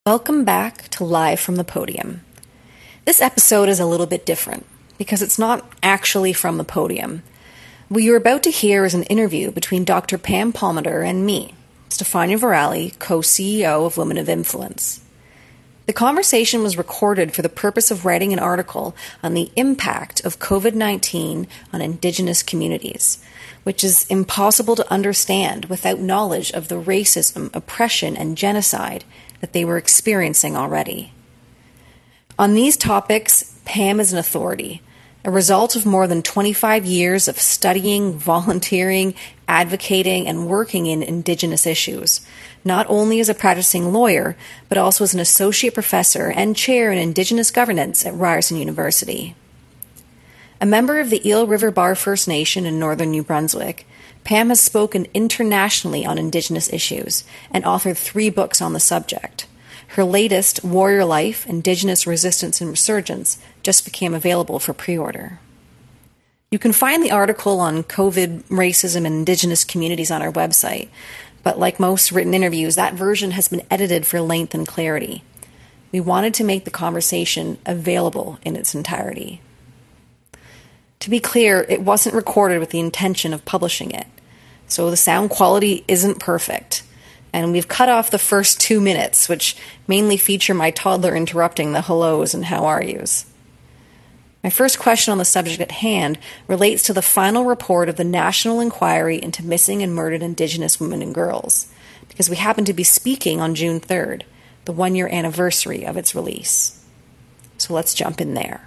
Welcome back to Live from the Podium. This episode is a little bit different because it's not actually from the podium. What you're about to hear is an interview between Dr. Pam Palmater and me, Stefania Virali, co-CEO of Women of Influence. The conversation was recorded for the purpose of writing an article on the impact of COVID-19 on Indigenous communities, which is impossible to understand without knowledge of the racism, oppression, and genocide that they were experiencing already. On these topics, Pam is an authority, a result of more than 25 years of studying, volunteering, advocating, and working in Indigenous issues, not only as a practicing lawyer, but also as an associate professor and chair in Indigenous governance at Ryerson University. A member of the Eel River Bar First Nation in northern New Brunswick, Pam has spoken internationally on Indigenous issues and authored 3 books on the subject. Her latest, Warrior Life, Indigenous Resistance and Resurgence, just became available for pre-order. You can find the article on COVID, racism, and Indigenous communities on our website, but like most written interviews, that version has been edited for length and clarity. We wanted to make the conversation available in its entirety. To be clear, it wasn't recorded with the intention of publishing it, so the sound quality isn't perfect. And we've cut off the first 2 minutes, which mainly feature my toddler interrupting the hellos and how are yous. My first question on the subject at hand relates to the final report of the National Inquiry into Missing and Murdered Indigenous Women and Girls, because we happen to be speaking on June 3rd, the 1-year anniversary of its release. So let's jump in there.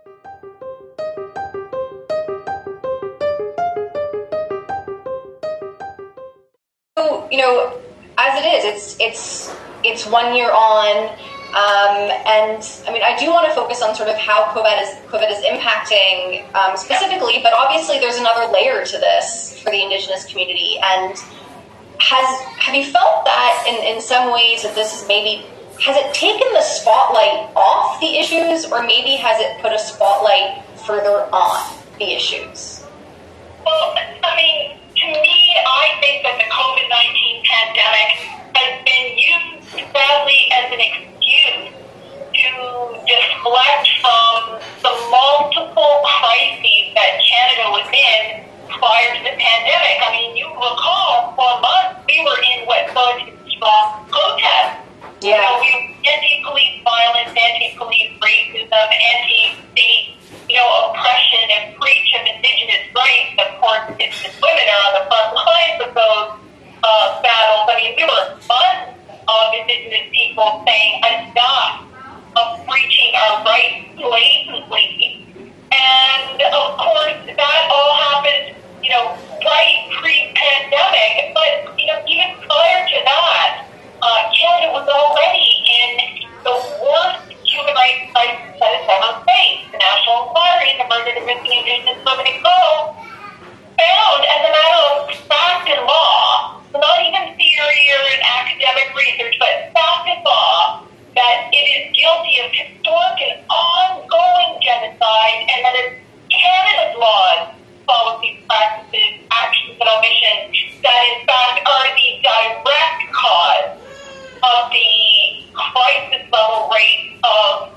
As it is, it's 1 year on, and I mean, I do want to focus on sort of how COVID is impacting specifically, but obviously there's another layer to this for the Indigenous community. And have you felt that in some ways that this is has it taken the spotlight off the issues, or maybe has it put a spotlight further on the issues? Well, I mean, to me, I think that the COVID-19 pandemic has been used sadly as an excuse to deflect from the multiple crises that Canada was in prior to the pandemic. I mean, you recall, for a month, we were in what started strong protests. Yeah. We were anti-police violence, anti-police racism, anti-state oppression and breach of Indigenous rights. Of course, Indigenous women are on the front lines of those battles. I mean, we were months of Indigenous people saying enough of breaching our rights blatantly. And, of course, that all happened, right pre-pandemic. But, even prior to that, Canada was already in the worst human rights crisis that it's ever faced. The National Inquiry into Murdered and Missing Indigenous Women and Girls found, as a matter of fact and law, not even theory or academic research, but fact and law, that it is guilty of historic and ongoing genocide, and that it's Canada's laws, policies, practices, actions, and omissions that, in fact, are the direct cause of the crisis level rate of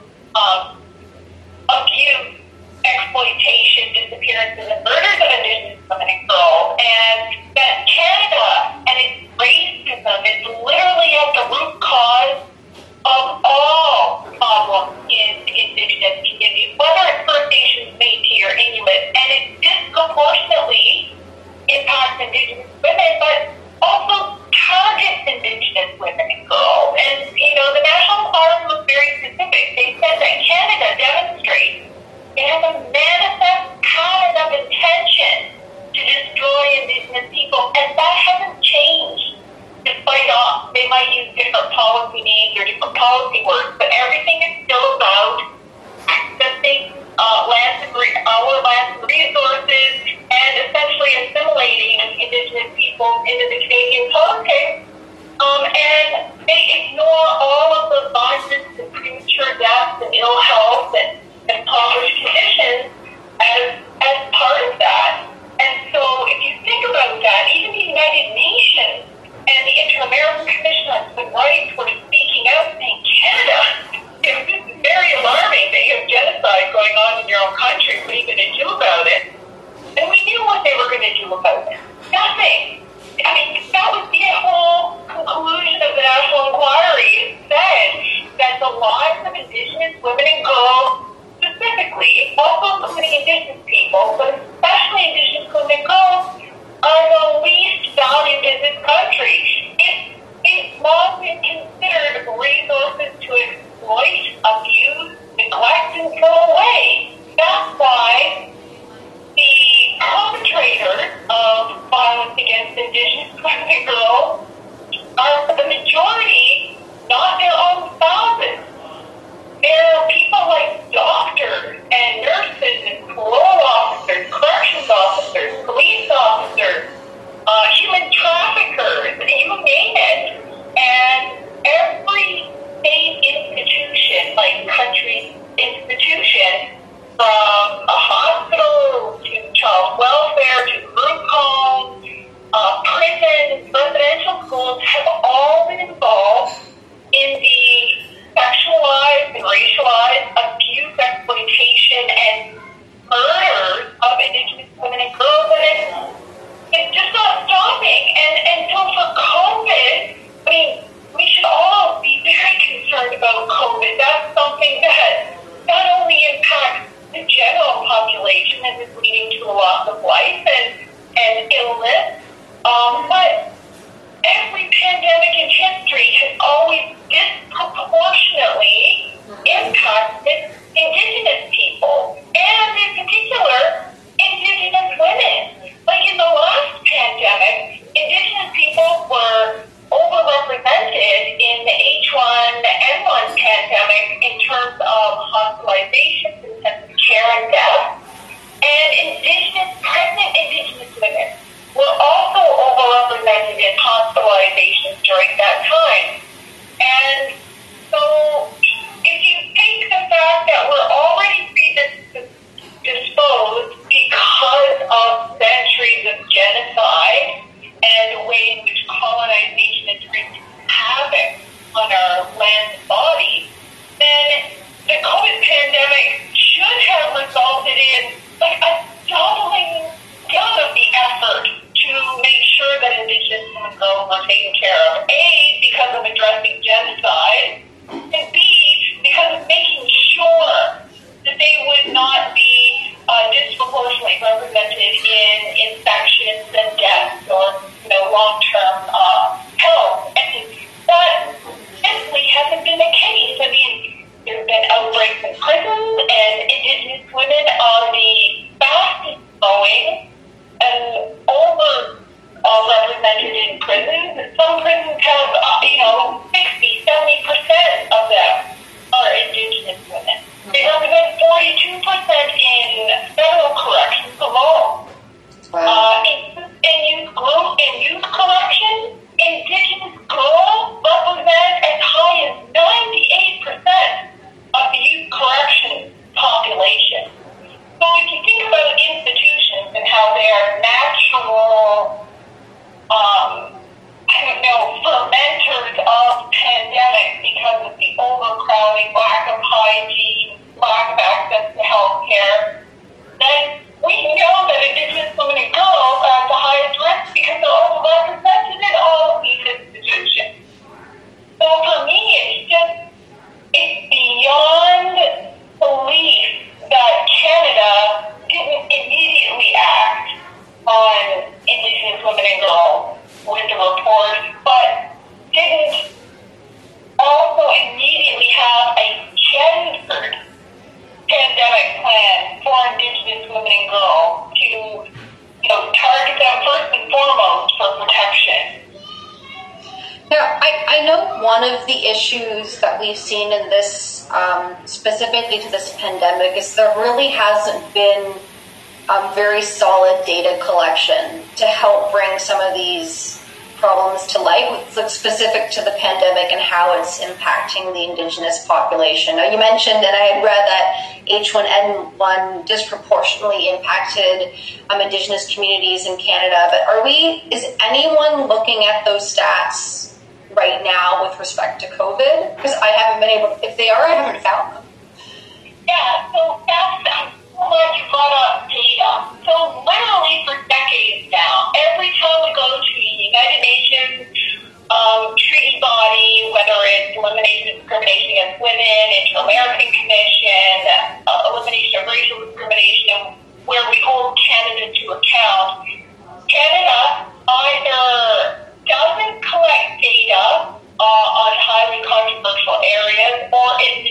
abuse, exploitation, disappearances, and murders of Indigenous women and girls, and that Canada and its racism is literally at the root cause of all problems in Indigenous communities, whether it's First Nations, Métis, or Inuit, and it disproportionately impacts Indigenous women, but also targets Indigenous women and girls. And, the National Inquiry was very specific. They said that Canada demonstrates it has a manifest pattern of intention to destroy Indigenous people, and that hasn't changed. Despite they might use different policy names or different policy words, but everything is still about accessing our lands and resources and essentially assimilating Indigenous people into the Canadian politics. And they ignore all of the violence and premature deaths and ill health and impoverished conditions as part of that. And so if you think about that, even the United Nations and the Inter-American Commission on Human Rights were speaking out saying exploit, abuse, neglect, and throw away. That's why the perpetrators of violence against Indigenous women and girls are the majority, not their own spouses. There are people like doctors and nurses and parole officers, corrections officers, police officers, human traffickers, you name it. And every state institution, like country institution, from a hospital to child welfare to group homes, prisons, residential schools, have all been involved in the sexualized and racialized abuse, exploitation, and murders of Indigenous women and girls, and it's just not stopping. And so for COVID, I mean, we should all be very concerned about COVID. That's something that not only impacts the general population and is leading to a loss of life and illness, but every pandemic in history has always disproportionately impacted Indigenous people, and in particular, Indigenous women. Like in the last pandemic, Indigenous people were overrepresented in the H1N1 pandemic in terms of hospitalizations, intensive care, and death. And pregnant Indigenous women were also overrepresented in hospitalizations during that time. And so if you take the fact that we're already predisposed because of centuries of genocide and the way in which colonization is wreaking havoc on our land and body, then the COVID pandemic should have resulted in like a doubling down of the effort to make sure that Indigenous women and girls are taken care of. A, because of addressing genocide, and B, because of making sure that they would not be disproportionately represented in infections and deaths or, long-term health. And that simply hasn't been the case. I mean, there have been outbreaks in prisons, and Indigenous women are the fastest growing and represented in prisons. Some prisons have, 60, 70% of them are Indigenous women. They represent 42% in federal corrections alone. Wow. In youth corrections, Indigenous girls represent as high as 98% of the youth corrections population. So if you think about institutions and how they are natural, fermenters of pandemics because of the overcrowding, lack of hygiene, lack of access to health care, then we know that Indigenous women and girls are at the highest risk because they're overrepresented in all of these institutions. So for me, it's beyond belief that Canada didn't immediately act on Indigenous women and girls with the report, but didn't also immediately have a gendered pandemic plan for Indigenous women and girls to, target them first and foremost for protection. Now, I know one of the issues that we've seen in this, specifically to this pandemic, is there really hasn't been very solid data collection to help bring some of these problems to light, specific to the pandemic and how it's impacting the Indigenous population. Now, you mentioned, and I had read that H1N1 disproportionately impacted Indigenous communities in Canada, but is anyone looking at those stats right now with respect to COVID? Because I haven't been able, if they are, I haven't found them. Yeah, so I'm glad you brought up data. So literally for decades now, every time we go to the United Nations treaty body, whether it's elimination of discrimination against women, Inter-American Commission, elimination of racial discrimination, where we hold Canada to account, Canada either doesn't collect data on highly controversial areas, or it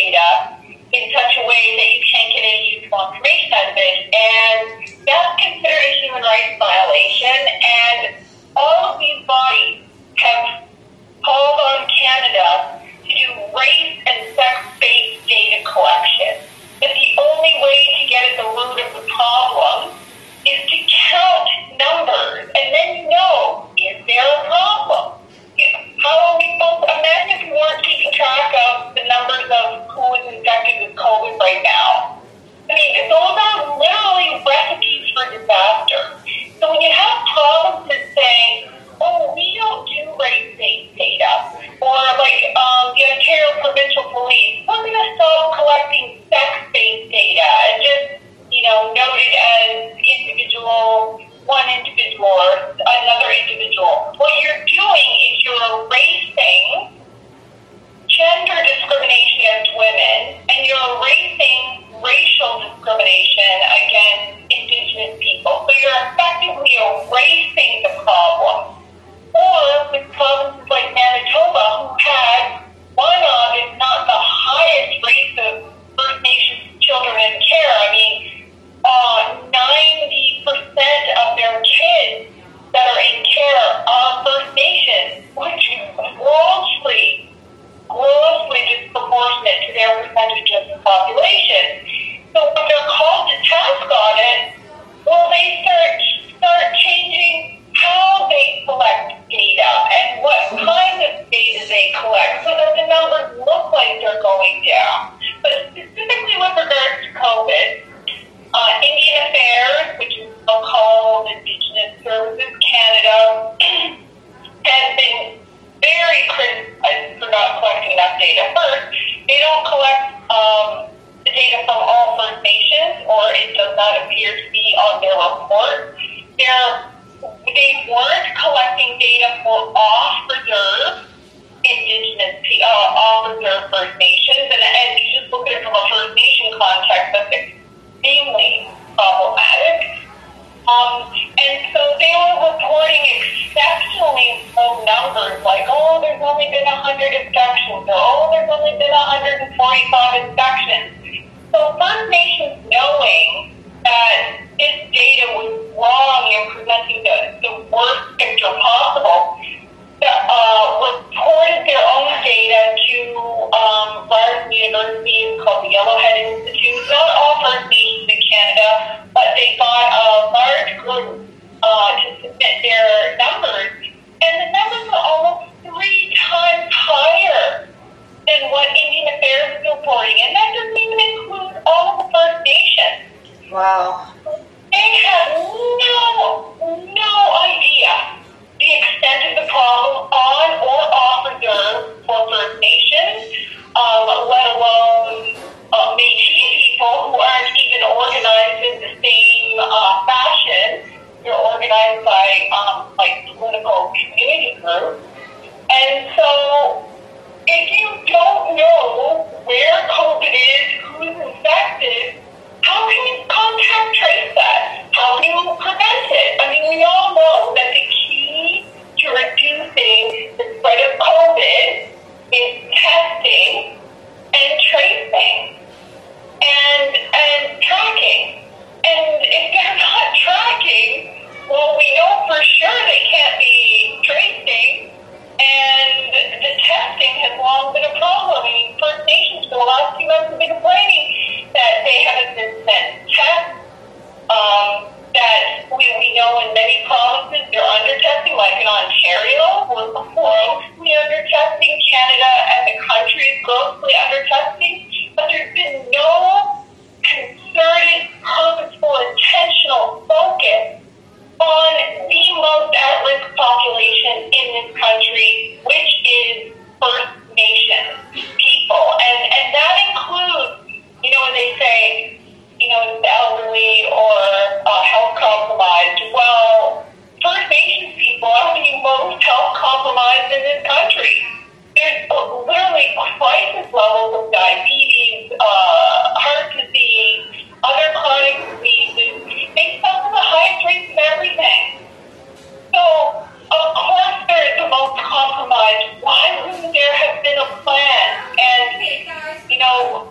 data in such a way that you can't get any useful information out of it. And that's considered a human rights violation. And all of these bodies have called on Canada to do race and sex-based data collection. But the only way to get at the root of the problem is to count numbers, and then you know, is there a problem? How are we supposed to imagine if we weren't keeping track of the numbers of who is infected with COVID right now? I mean, those are literally recipes for disaster. So when you have provinces saying, oh, we don't do race-based data, or like the Ontario Provincial Police, we're going to stop collecting sex-based data and just, note it as one individual or another individual. What you're doing is you're erasing gender discrimination against women, and you're erasing racial discrimination against Indigenous people. So you're effectively erasing the problem. Or with provinces like Manitoba, who had one of, if not the highest rates of First Nations children in care. I mean, 90% of their kids that are in care are First Nations, which is grossly disproportionate to their percentage of the population. So when they're called to task on it, well, they start changing how they collect data and what kind of data they collect so that the numbers look like they're going down. But specifically with regards to COVID, Indian Affairs, which is now called Indigenous Services Canada, has been very criticized for not collecting enough data. First, they don't collect the data from all First Nations, or it does not appear to be on their report. They weren't collecting data for off-reserve Indigenous, off-reserve First Nations, and you just look at it from a First Nation context, that's extremely problematic. And so they were reporting exceptionally low numbers, like, oh, there's only been 100 inspections, or oh, there's only been 145 inspections. So First Nations, knowing that this data was wrong in presenting the worst picture possible, reported their own data to Ryerson University, called the Yellowhead Institute. Not all First Nations in Canada, but they got a large group to submit their numbers, and the numbers were almost 3 times higher than what Indian Affairs is reporting, and that doesn't even include all of the First Nations. Wow. They have no idea the extent of the problem on or off reserve for First Nations, let alone Métis people who aren't even organized in the same fashion. They're organized by political community groups. And so if you don't know where COVID is, who's infected, how can you contact trace that? How can you prevent it? I mean, we all know that the key to reducing the spread of COVID is testing and tracing and tracking. And if they're not tracking, well, we know for sure they can't be tracing, and the testing has long been a problem. I mean, First Nations for the last 2 months have been complaining that they haven't been sent tests, that we know in many provinces they're under-testing, like in Ontario, we're grossly under-testing. Canada as a country is grossly under-testing, but there's been no concerted, purposeful, intentional focus on the most at-risk population in this country, which is First Nations people. And that includes, when they say, the elderly or health compromised. Well, First Nations people are the most health compromised in this country. There's literally crisis levels of diabetes, heart disease, other chronic diseases. They suffer the highest rates of everything. So, of course, they're the most compromised. Why wouldn't there have been a plan? And,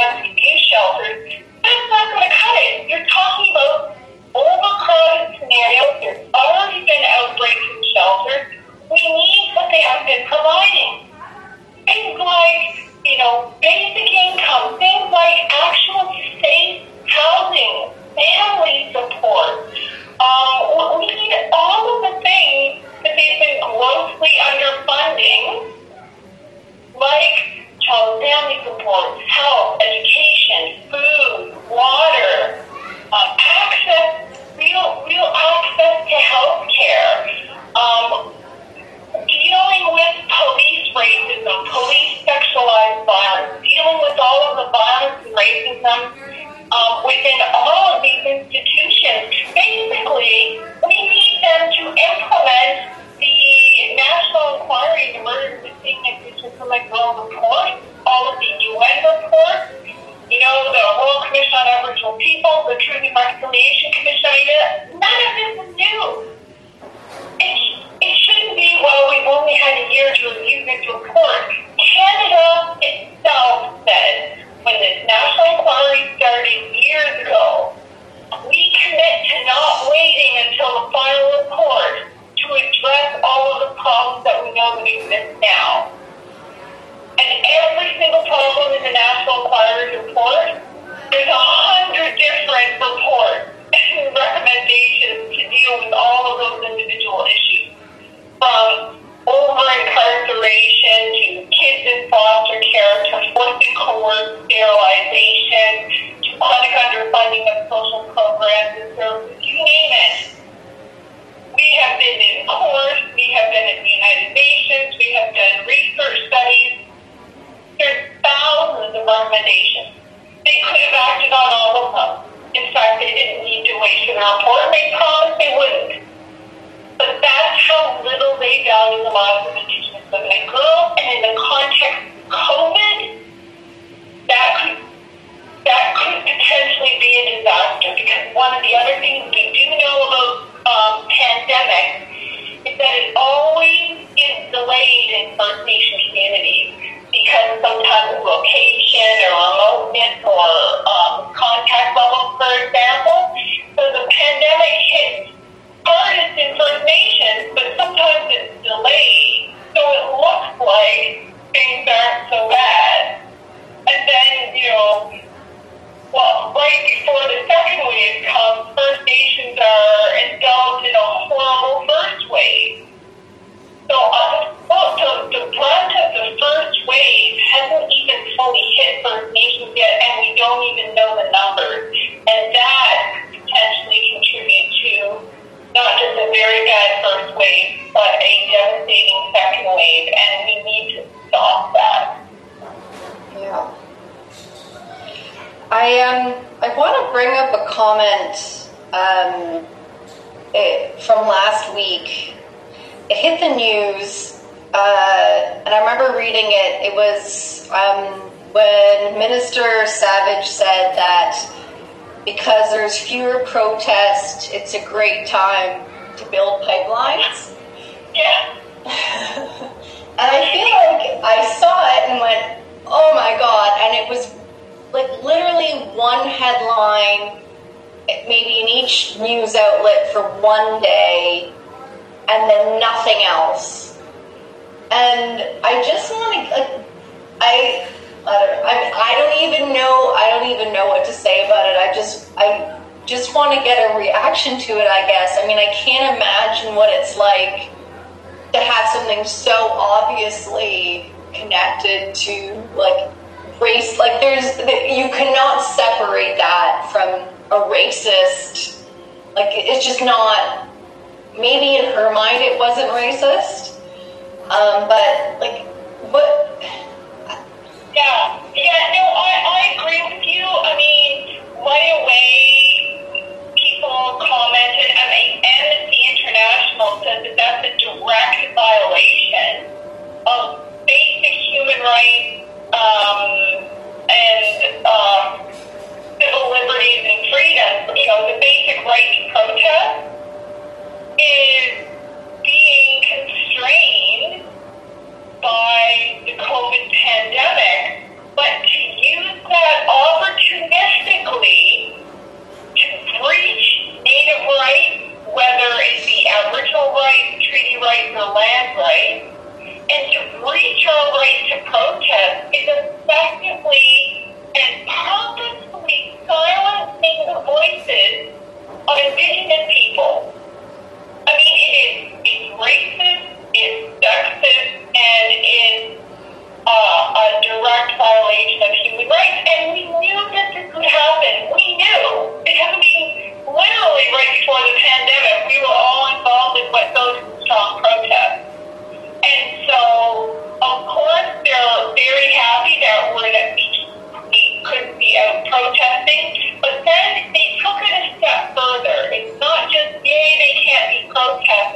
refugee shelters, that's not going to cut it. You're talking about overcrowded scenarios. There's already been outbreaks in shelters. We need what they have been providing. Things like, basic income, things like actual safe housing, family support. We need all of the things that they've been grossly underfunding, like child family support, health, education, food, water, real access to health care, dealing with police racism, police sexualized violence, dealing with all of the violence and racism within all of these institutions. Basically, we need them to implement the National Inquiry into Murders and Missing Indigenous Women report, all of the UN reports, the Royal Commission on Aboriginal People, the Truth and Reconciliation Commission. None of this is new. It shouldn't be, we've only had a year to review this report. Canada itself said, when this national inquiry started years ago, we commit to not waiting until the final report to address all of the problems that we know that exist now. And every single problem in the national inquiry report, there's 100 different reports and recommendations to deal with all of those individual issues. From over-incarceration to kids in foster care to forced and coerced sterilization to chronic underfunding of social programs and services, you name it. We have been in court, we have been at the United Nations, we have done research studies. There's thousands of recommendations. They could have acted on all of them. In fact, they didn't need to wait for the report. They promised they wouldn't. But that's how little they value the lives of Indigenous women and girls. And in the context of COVID, that could potentially be a disaster. Because one of the other things we do know about pandemic is that it always is delayed in First Nation communities because sometimes location or remoteness or contact levels, for example. So the pandemic hits hardest in First Nations, but sometimes it's delayed, so it looks like things aren't so bad. And then, right before the second wave comes, First Nations are indulged in a horrible first wave. So the brunt of the first wave hasn't even fully hit First Nations yet, and we don't even know the numbers. And that could potentially contribute to not just a very bad first wave, but a devastating second wave, and we need to stop that. Yeah. I want to bring up a comment from last week. It hit the news, and I remember reading it. It was when Minister Savage said that because there's fewer protests, it's a great time to build pipelines. Yeah. And I feel like I saw it and went, oh my God. And it was like literally one headline, maybe in each news outlet for one day, and then nothing else. And I just want to, I don't even know what to say about it. I just want to get a reaction to it, I guess. I mean, I can't imagine what it's like to have something so obviously connected to like race. Like you cannot separate that from a racist. Like it's just not. Maybe in her mind it wasn't racist, but like what? Yeah, no, I agree with you. I mean, right away, people commented, Amnesty International said that that's a direct violation of basic human rights and civil liberties and freedoms. The basic right to protest is being constrained by the COVID pandemic, but to use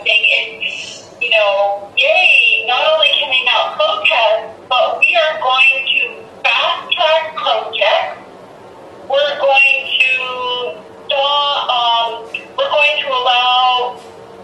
protesting. It's, yay, not only can we now protest, but we are going to fast-track projects. We're going to we're going to allow,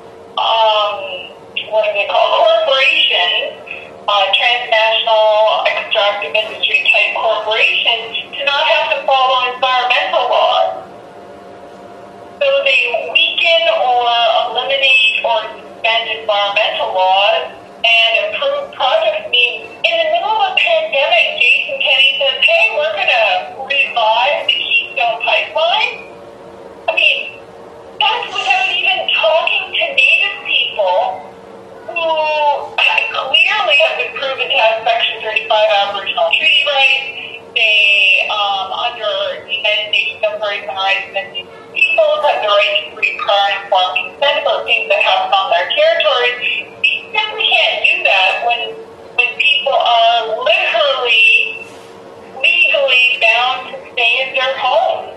what are they called, corporations, transnational extractive industry type corporations, to not have to follow environmental laws. So they weaken or eliminate or suspend environmental laws and improve projects. I mean, in the middle of a pandemic, Jason Kenney says, hey, we're going to revive the Keystone Pipeline. I mean, that's without even talking to Native people who clearly have been proven to have Section 35 Aboriginal treaty rights. They, under the United Nations Declaration on the Rights of Indigenous Peoples, have the right to free, prior, and informed consent about things that happen on their territories. You simply can't do that when people are literally, legally bound to stay in their homes.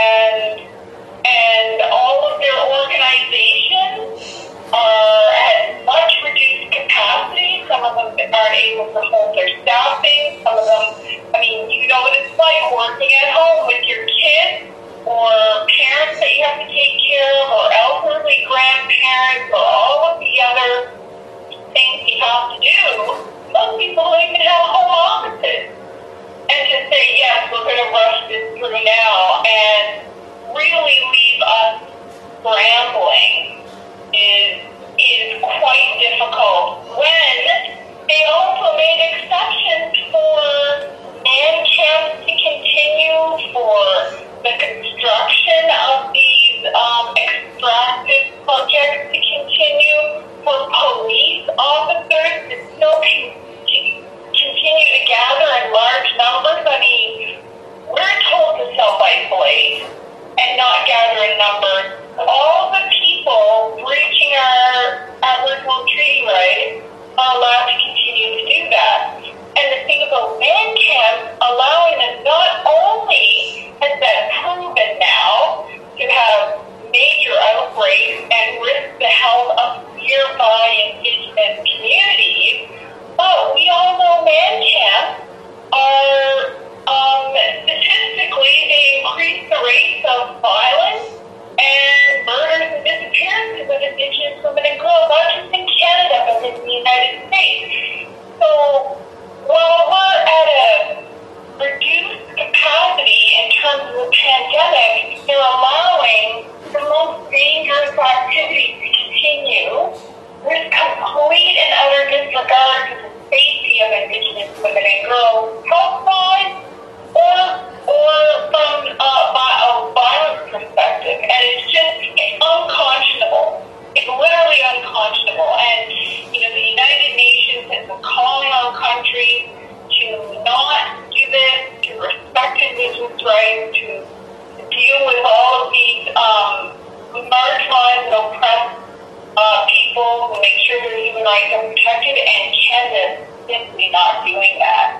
And all of their organizations are at much reduced capacity. Some of them aren't able to hold their staffing. Some of them, I mean, you know what it's like working at home with your kids or parents that you have to take care of or elderly grandparents or all of the other things you have to do. Most people don't even have home offices. And to say, yes, we're going to rush this through now and really leave us scrambling is quite difficult, when they also made exceptions for man camps to continue, for the construction of these extractive projects to continue, for police officers to still continue to gather in large numbers. I mean, we're told to self-isolate and not gather in numbers. All the people breaching our Aboriginal treaty rights are allowed to continue to do that. And the thing about man camps, allowing them, not only has that proven now to have major outbreaks and risk the health of nearby Indigenous communities, but we all know man camps are, statistically, they increase the rates of violence and murders and disappearances of Indigenous women and girls, not just in Canada, but in the United States. So while we're at a reduced capacity in terms of the pandemic, they're allowing the most dangerous activities to continue with complete and utter disregard to the safety of Indigenous women and girls, health-wise or from a violence perspective. And it's unconscionable. It's literally unconscionable. And, the United Nations has been calling on countries to not do this, to respect Indigenous rights, to deal with all of these marginalized and oppressed people, who make sure their human rights are protected, and Canada is simply not doing that.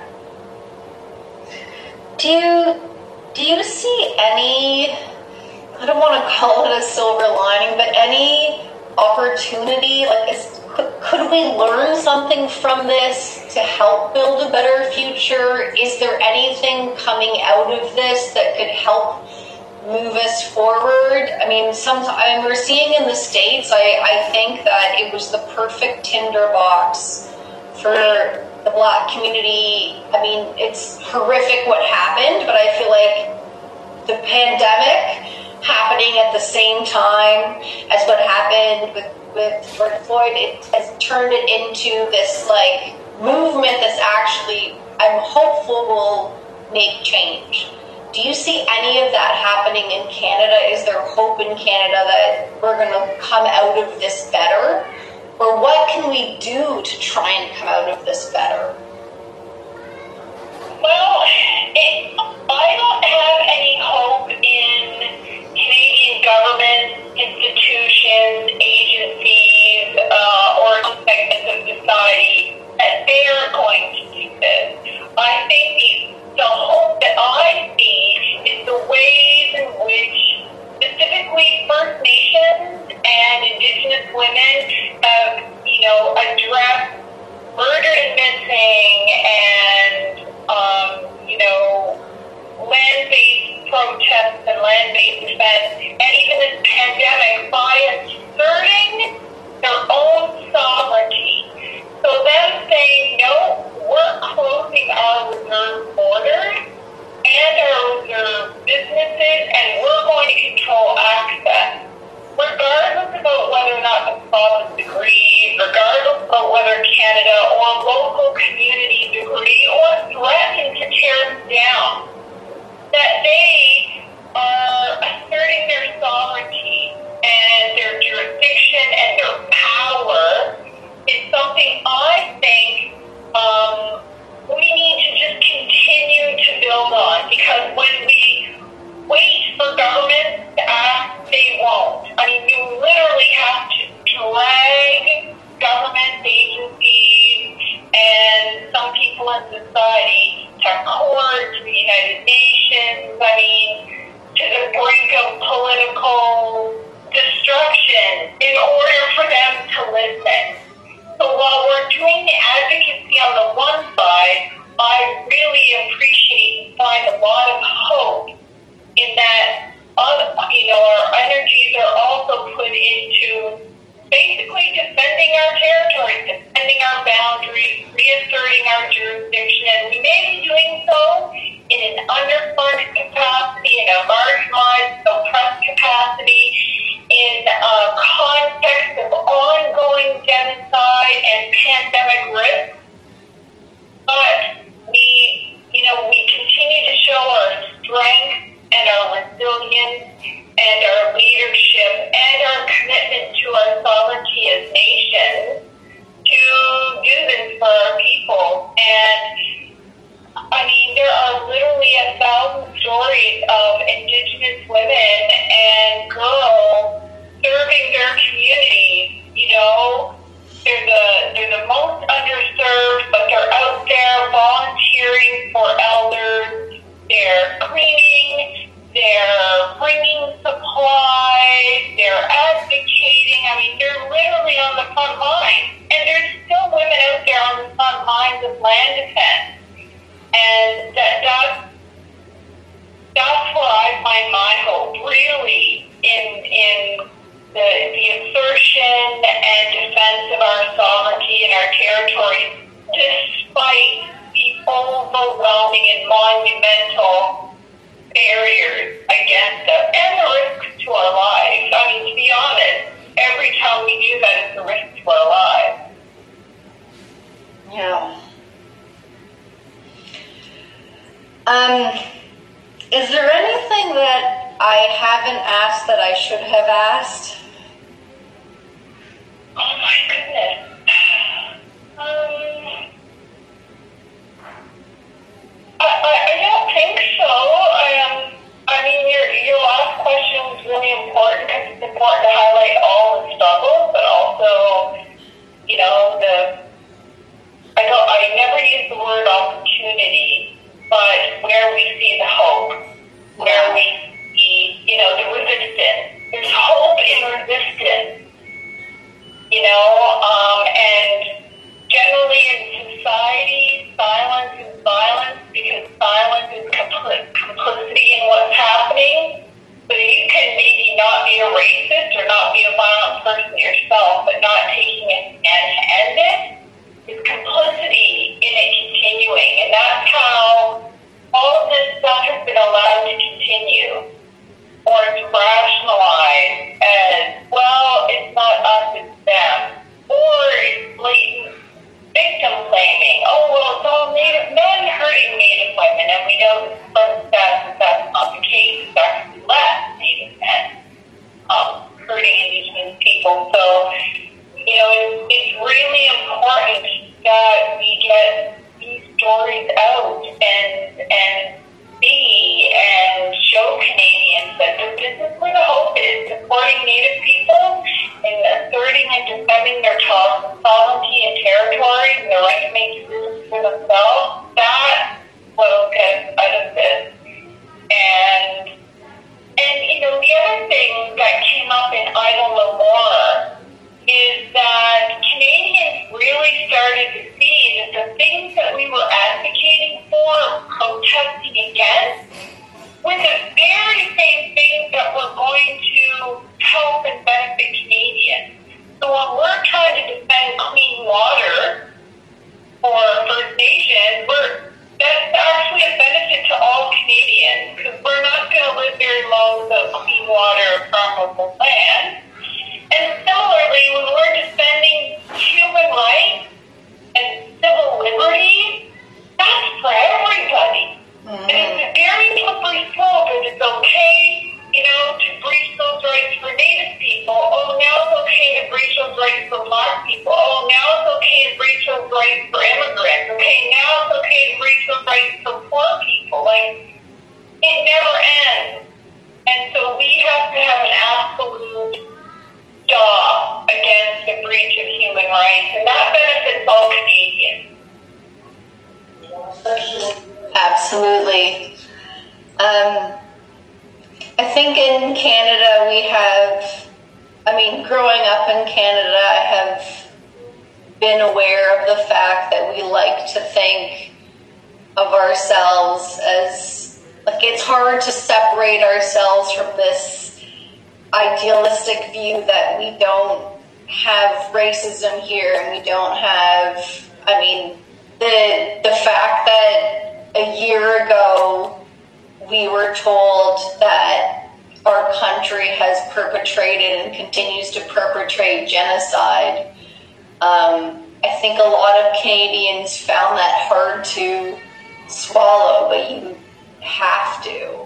Do you see any, I don't want to call it a silver lining, but any opportunity, could we learn something from this to help build a better future? Is there anything coming out of this that could help move us forward? I mean, we're seeing in the States, I think that it was the perfect tinderbox for the Black community. I mean, it's horrific what happened, but I feel like the pandemic happening at the same time as what happened with George Floyd, it has turned it into this movement that's actually, I'm hopeful, will make change. Do you see any of that happening in Canada? Is there hope in Canada that we're going to come out of this better? Or what can we do to try and come out of this better? Well, I don't have any hope in Canadian government, institutions, agencies, or segments of society that they're going to do this. I think the hope that I see is the ways in which specifically First Nations and Indigenous women protests and land-based defense, and even this pandemic, by asserting their own sovereignty. So them saying, no, we're closing our reserve borders and our reserve businesses, and we're going to control access. Regardless about whether or not the province agrees, regardless about whether Canada or local communities agree or threaten to tear them down, that they are asserting their sovereignty and their jurisdiction and their power is something I think we need to just continue to build on, because when we wait for governments to act, they won't. I mean, you literally have to drag government agencies and some people in society to court, to the United Nations, I mean, to the brink of political destruction in order for them to listen. So while we're doing the advocacy on the one side, I really appreciate and find a lot of hope in that, our energies are also put into basically defending our territory, defending our boundaries, reasserting our jurisdiction, and we may be doing so in an underfunded capacity, in a marginalized, oppressed capacity, in a context of ongoing genocide and pandemic risk. But we continue to show our strength and our resilience and our leadership and our commitment to our sovereignty as nations to do this for our people. And I mean, there are literally 1,000 stories of Indigenous women and girls serving their communities. They're the most underserved, but they're out there volunteering for elders. They're cleaning, they're bringing supplies, they're advocating. I mean, they're literally on the front lines. And there's still women out there on the front lines of land defense. And that's where I find my hope, really, in the assertion and defense of our sovereignty and our territories, despite the overwhelming and monumental barriers against us and the risks to our lives. I mean, to be honest, every time we do that, it's a risk to our lives. Yeah. Is there anything that I haven't asked that I should have asked? Oh my goodness. I don't think so. I mean, your last question was really important because it's important to highlight all the struggles, but also, I never use the word opportunity, but where we see the hope, where we see, the resistance. There's hope in resistance, and generally in society, silence is violence because silence is complicity in what's happening. So you can maybe not be a racist or not be a violent person yourself, but not taking a stand to end it is complicity in it continuing. And that's how all of this stuff has been allowed to continue. Or it's rationalized as, well, it's not us, it's them. Or it's blatant victim blaming. Oh, well, it's all Native men hurting Native women, and we know that's not the case. It's actually less Native men hurting Indigenous people. So, it's really important that we get these stories out and see and show Canadians that this is where the hope is, supporting Native people and asserting and defending their sovereignty and territories and their right to make decisions for themselves. That's what will get us out of this. And the other thing that came up in Idle No More is that Canadians really started to see that the things that we were advocating for, protesting against, were the very loads of clean water and farmable land. And similarly, when we're defending human rights and civil liberties, that's for everybody. And it's a very slippery slope, and it's okay, to breach those rights for Native people. Oh, now it's okay to breach those rights for Black people. Oh, now it's okay to breach those rights for immigrants. Okay, now it's okay to breach those rights for poor people. It never ends. And so we have to have an absolute stop against the breach of human rights, and that benefits all Canadians. Absolutely. I think in Canada we have, growing up in Canada, I have been aware of the fact that we like to think of ourselves as, it's hard to separate ourselves from this idealistic view that we don't have racism here and we don't have, the fact that a year ago we were told that our country has perpetrated and continues to perpetrate genocide. I think a lot of Canadians found that hard to swallow, but you have to.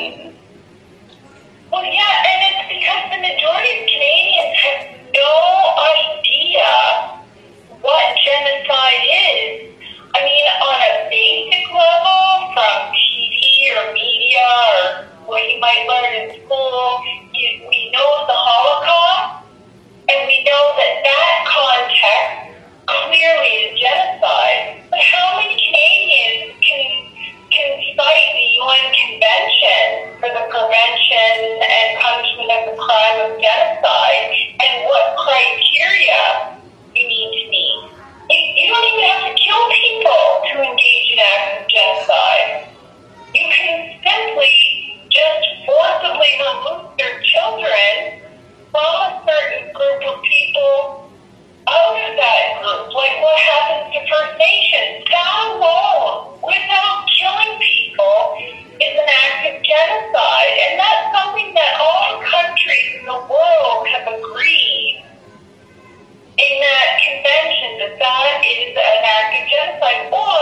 Well, yeah, and it's because the majority of Canadians have no idea what genocide is. On a basic level, from TV or media or what you might learn in school, we know the Holocaust, and we know that context clearly is genocide. But how many Canadians can cite the UN Convention for the Prevention and Punishment of the Crime of Genocide and what criteria you need to meet? You don't even have to kill people to engage in acts of genocide. You can simply just forcibly remove their children from a certain group of people out of that group, like what happens to First Nations. That alone, without killing people, is an act of genocide. And that's something that all countries in the world have agreed in that convention, that is an act of genocide, or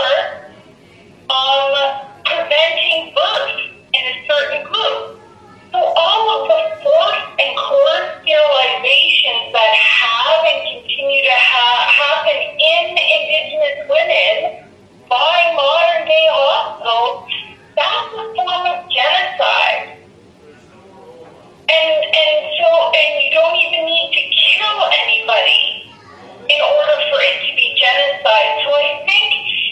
preventing birth in a certain group. So all of the forced and coerced sterilizations that have and continue to happen in Indigenous women by modern-day hospitals, that's a form of genocide. And you don't even need to kill anybody in order for it to be genocide. So I think,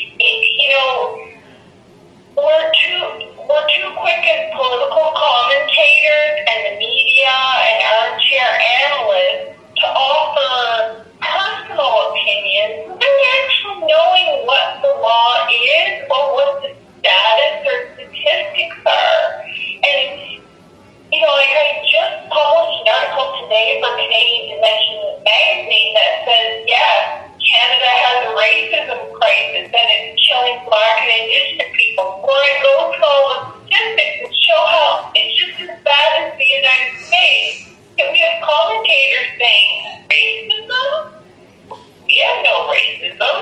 we're too quick as political commentators and the media and armchair analysts to offer personal opinions without actually knowing what the law is or what the status or statistics are. And I just published an article today for Canadian Dimension magazine that says, yes, Canada has a racism crisis and it's killing Black and Indigenous people. Before I go through all the statistics and show how it's just as bad as the United States, and we have commentators saying, racism? We have no racism.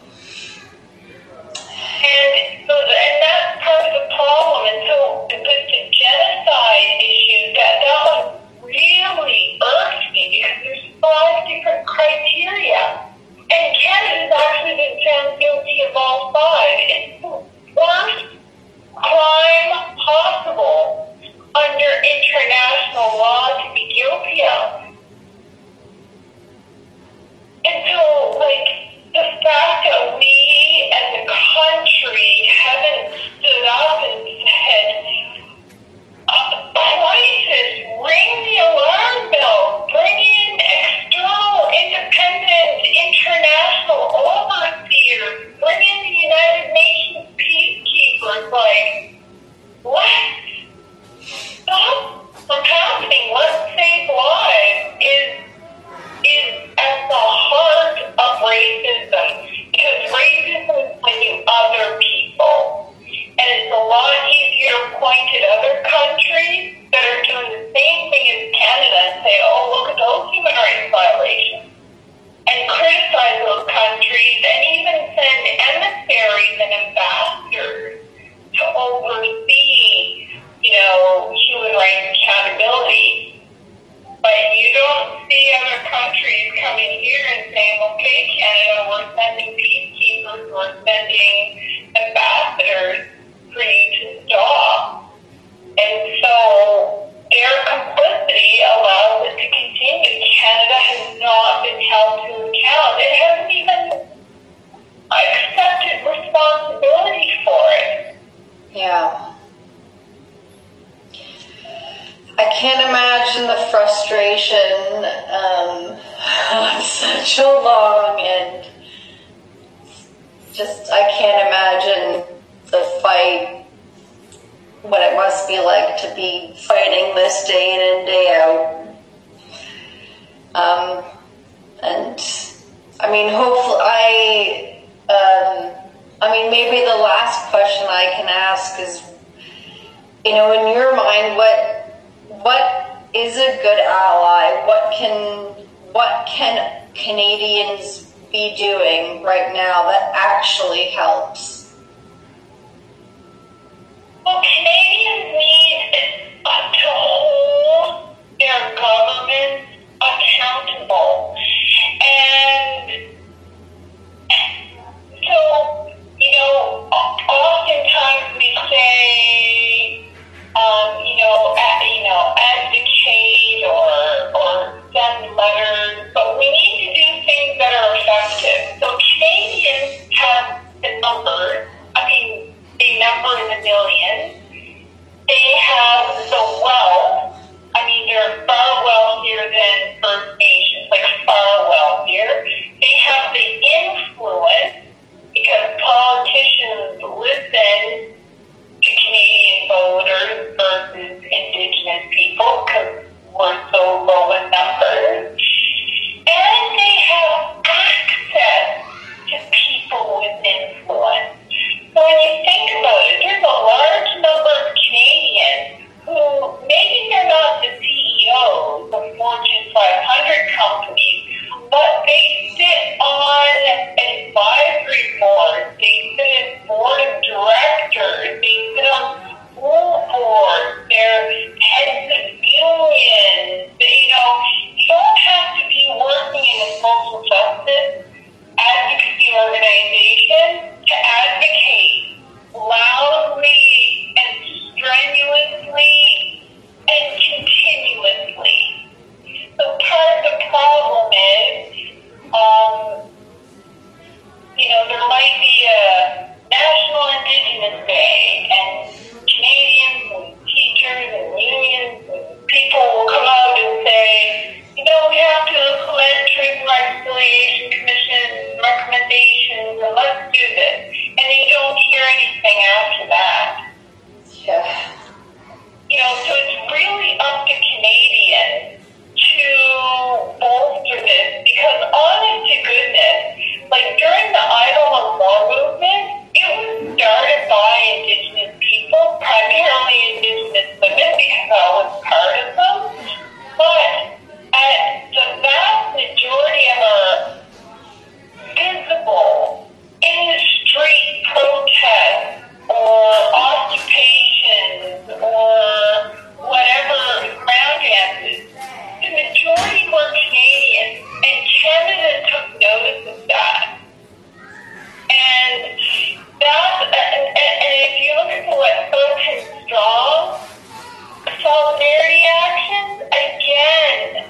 And that's part of the problem. And so the genocide issue, that one really irks me because there's 5 different criteria. And Canada's actually been found guilty of all 5. It's the worst crime possible under international law to be guilty of. And so, the fact that we as a country haven't stood up and said, crisis, ring the alarm bell, bring in external, independent, international overseers, bring in the United Nations peacekeepers, what? Stop from happening. Let's save lives is at the heart of racism, because racism is blaming other people, and it's a lot easier to point at other countries those human rights violations and criticize those countries and even send emissaries and ambassadors to oversee, human rights accountability. But you don't see other countries coming here and saying, okay, Canada, we're sending peacekeepers, we're sending ambassadors for you to stop. And so their complicity allows it to continue. Canada has not been held to account. It hasn't even accepted responsibility for it. Yeah. I can't imagine the frustration of such a long and I can't imagine the fight, what it must be like to be fighting this day in and day out. Hopefully, maybe the last question I can ask is, in your mind, what is a good ally? What can Canadians be doing right now that actually helps? Well, Canadians need to hold their government accountable. And so, oftentimes we say, advocate or send letters, but we need to do things that are effective. So Canadians have the numbers. They number in the millions. They have the wealth. They're far wealthier than First Nations, far wealthier. They have the influence because politicians listen to Canadian voters versus Indigenous people because we're so low in numbers. And they have access to people with influence. So when you think about it, there's a large number of Canadians who maybe they're not the CEOs of Fortune 500 companies, but they sit on advisory boards, they sit in board of directors, they sit on school boards, they're heads of unions. You don't have to be working in a social justice advocacy organization to advocate loudly and strenuously and continuously. So part of the problem is, there might be a National Indigenous Day, and Canadians and teachers and unions and people will come out and say, we have to implement Truth and Reconciliation Commission recommendations, and let's do this. And then you don't hear anything after that. Yeah. So it's really up to Canadians to bolster this, because honest to goodness, during the Idle No More movement, it was started by Indigenous people, primarily Indigenous women, because I was part of them. But the vast majority of our visible in the street protests or occupations or whatever ground dances, the majority were Canadians, and Canada took notice of that. And if you look at what Philippines Strong solidarity actions, again,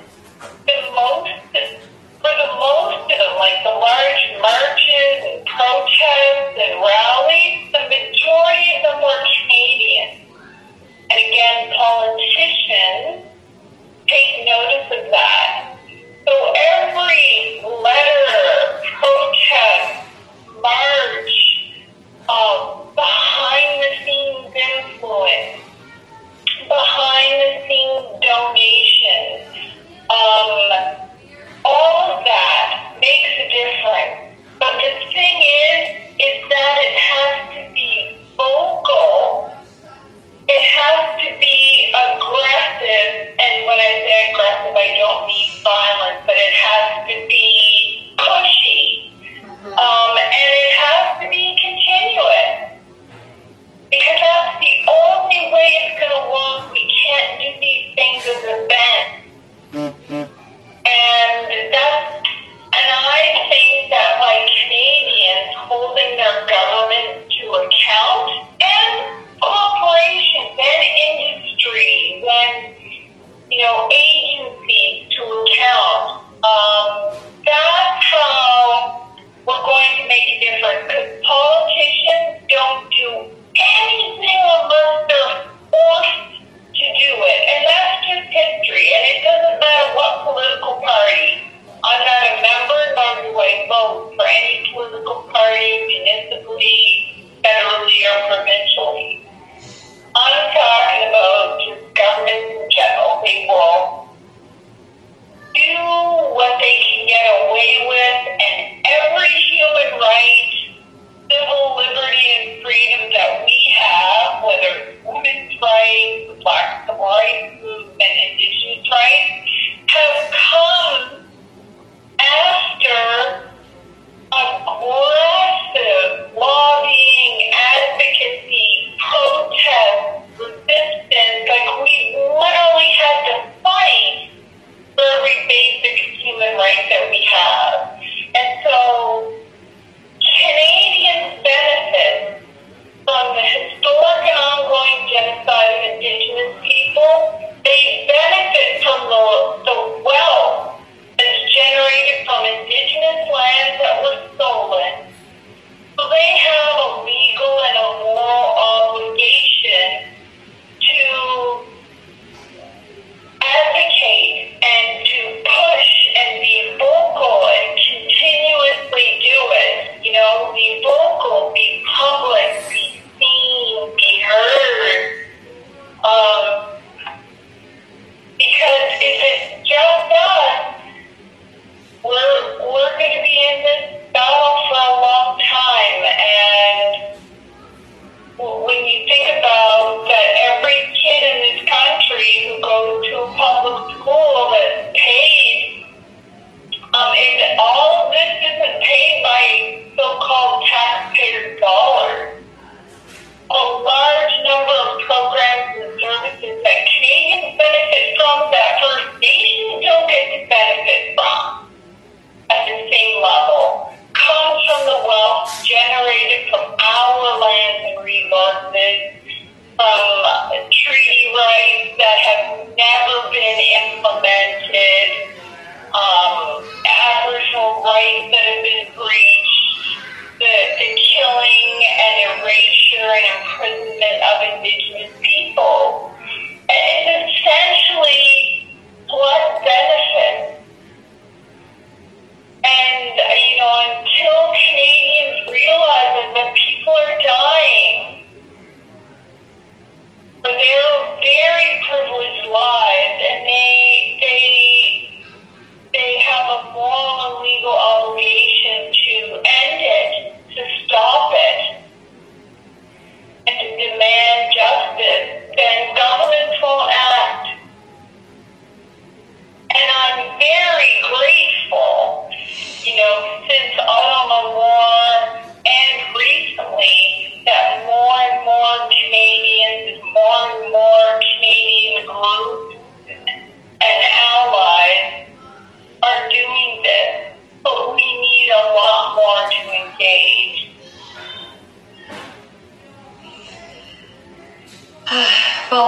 for the most of them, the large marches and protests and rallies, the majority of them were Canadian. And again, politicians take notice of that. So every letter, protest, march, behind-the-scenes influence, behind-the-scenes donations, all of that makes a difference. But the thing is that it has to be vocal. It has to be aggressive. And when I say aggressive, I don't mean rights, the Black Civil Rights Movement, Indigenous rights, have come after aggressive lobbying, advocacy, protest, resistance. Like, we literally had to fight for every basic human right that we have. And so Canadians benefit from the historic and ongoing genocide of Indigenous people. They benefit from the wealth that's generated from Indigenous lands that were stolen. So they have a legal and a moral obligation to advocate and to push and be vocal and continuously do it. You know, be vocal, be public, be seen, be heard. Because if it's just us, we're going to be in this battle for a long time. And when you think about that, every kid in this country who goes to a public school that's paid, and all of this isn't paid by so-called taxpayer dollars. A large number of programs and services that Canadians benefit from, that First Nations don't get to benefit from at the same level, comes from the wealth generated from our lands and resources, from treaty rights that have never been implemented, Aboriginal rights that have been breached, the killing and erasure and imprisonment of Indigenous people. And it's essentially blood benefit. And, you know, until Canadians realize that people are dying for their very privileged lives, and they have a moral and legal obligation to end it, to stop it, and to demand justice, then governments won't act. And I'm very grateful, you know, since Ottawa War and recently, that more and more Canadians, more and more Canadian groups and allies are doing this. But we need a lot more to engage. Well,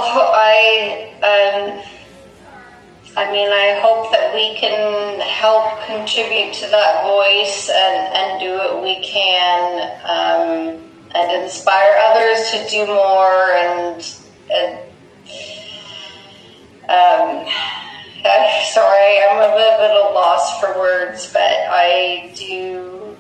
I hope that we can help contribute to that voice and do what we can and inspire others to do more. Sorry, I'm a bit at a loss for words, but I do.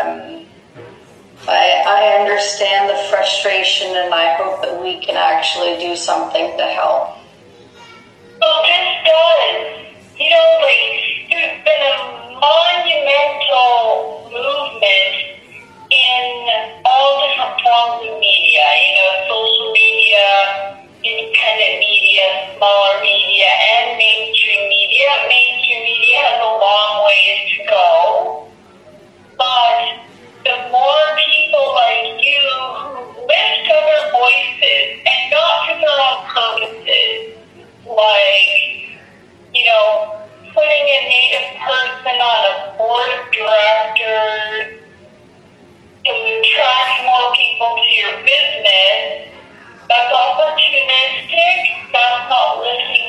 I understand the frustration, and I hope that we can actually do something to help. Well, this does. You know, like, there's been a monumental movement in all different forms of media. You know, social media, independent media, smaller media, and mainstream media. Mainstream media has a long ways to go. But the more people like you who lift other voices, and not for their own purposes, like, you know, putting a Native person on a board of directors to attract more people to your business, that's opportunistic, that's not lifting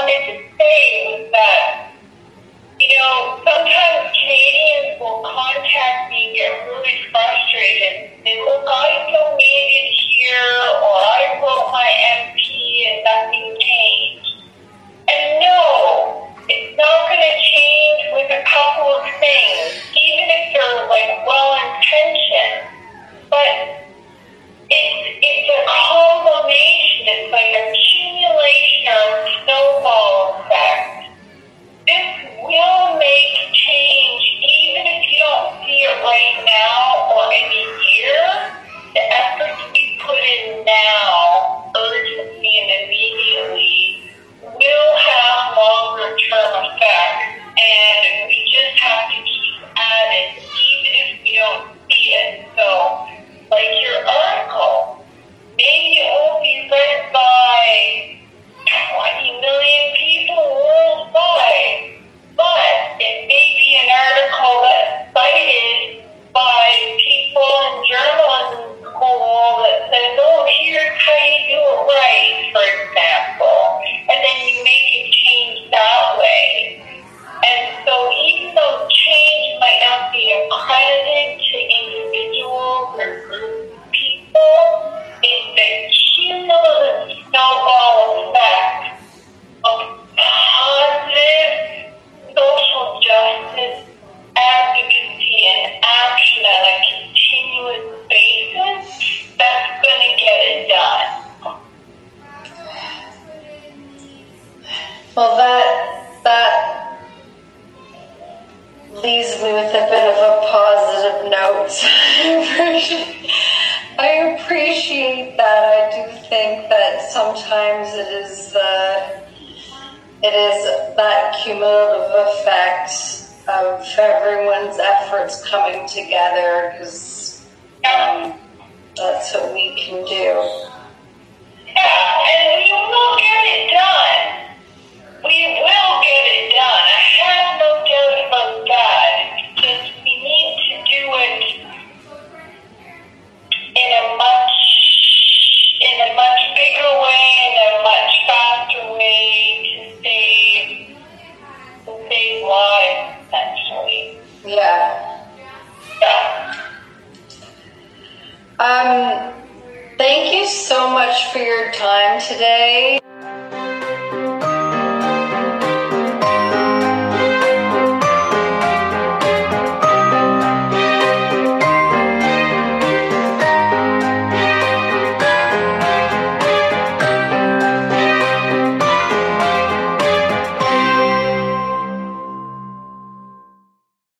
wanted to say was that, sometimes Canadians will contact me and get really frustrated. They look, I donated here, or I wrote my MP and nothing changed. And no, it's not going to change with a couple of things, even if they're well-intentioned. But it's a combination. It's like accumulation or snowball effect. This will make change, even if you don't see it right now or in a year. The efforts we put in now, urgently and immediately, will have longer term effects, and we just have to keep at it, even if we don't see it. So, like your article, maybe it won't be read by 20 million people worldwide, but it may be an article that's cited by people in journalism school that says, oh, here's how you do it right, for example. And then you make it change that way. And so even though change might not be accredited to individuals or groups of people, it's the cumulative snowball effect of positive social justice advocacy and action on a continuous basis that's going to get it done. Well, that leaves me with a bit of a positive note. I appreciate that. I do think that sometimes it is that cumulative effect of everyone's efforts coming together, because that's what we can do. Yeah, and we will get it done. We will get it done. I have no doubt about that. It's just we need to do it in a much bigger way, in a much faster way to save lives, essentially. Yeah. Yeah. Thank you so much for your time today.